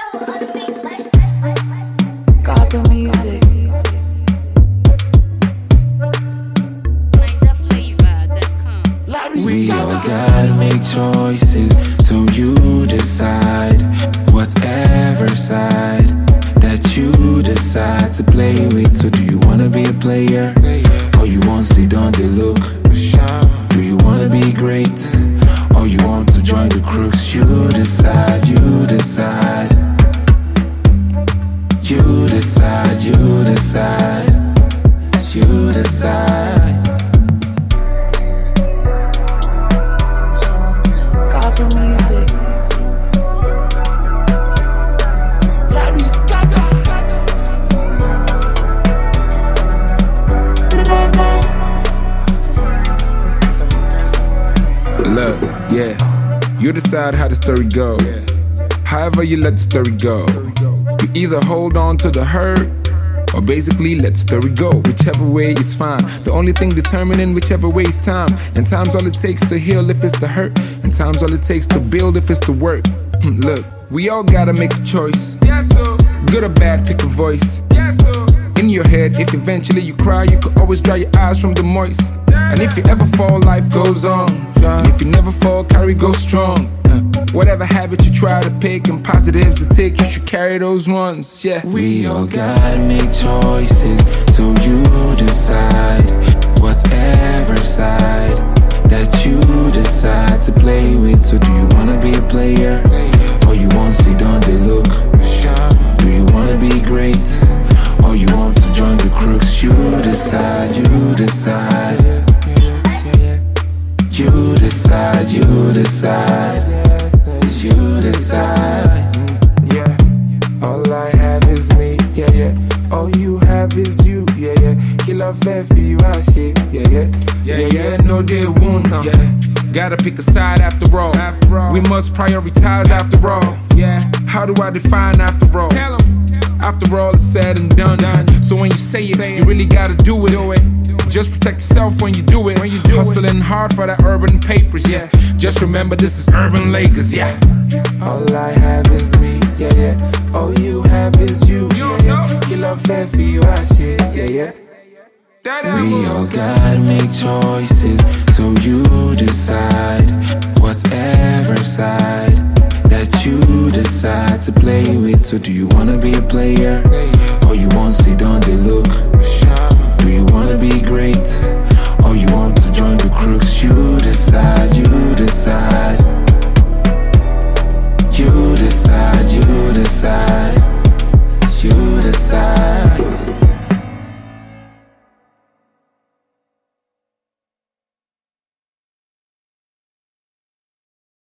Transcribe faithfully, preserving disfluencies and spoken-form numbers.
Gaga music. We all gotta make choices, so you decide whatever side that you decide to play with. So do you wanna be a player, or you want to sit on the look? Do you wanna be great, or you want to join the crooks? You decide, you decide. You decide, you decide. You decide. Gaga music. Larry Gaga. Look, yeah, you decide how the story goes. However you let the story go. You either hold on to the hurt, or basically let the story go. Whichever way is fine. The only thing determining whichever way is time. And time's all it takes to heal if it's the hurt, and time's all it takes to build if it's the work. Look, we all gotta make a choice. Good or bad, pick a voice. In your head, if eventually you cry, you could always dry your eyes from the moist. And if you ever fall, life goes on. And if you never fall, carry go strong. Uh, whatever habit you try to pick and positives to take, you should carry those ones, yeah. We all gotta make choices, so you decide whatever side that you decide to play with. So do you wanna be a player, or you want to sit on the look? Do you wanna be great, or you want to join the crooks? You decide, you decide. You decide, you decide. You decide. Yeah, all I have is me, yeah, yeah. All you have is you, yeah, yeah. Kill off every shit, yeah, yeah. Yeah, yeah, no they won't, uh. Yeah. Gotta pick a side after all. After all, we must prioritize after all. Yeah, how do I define after all? Tell 'em. After all is said and done, so when you say it, you really gotta do it. Just protect yourself when you do it. Hustling hard for that urban papers, yeah. Just remember this is urban Lagos, yeah. All I have is me, yeah, yeah. All you have is you, yeah, yeah. Kill off every shit, yeah, yeah. We all gotta make choices, so you decide whatever side that you decide to play with. So do you wanna be a player, or you want to sit on the look? Do you wanna be great, or you want to join the crooks? You decide, you decide.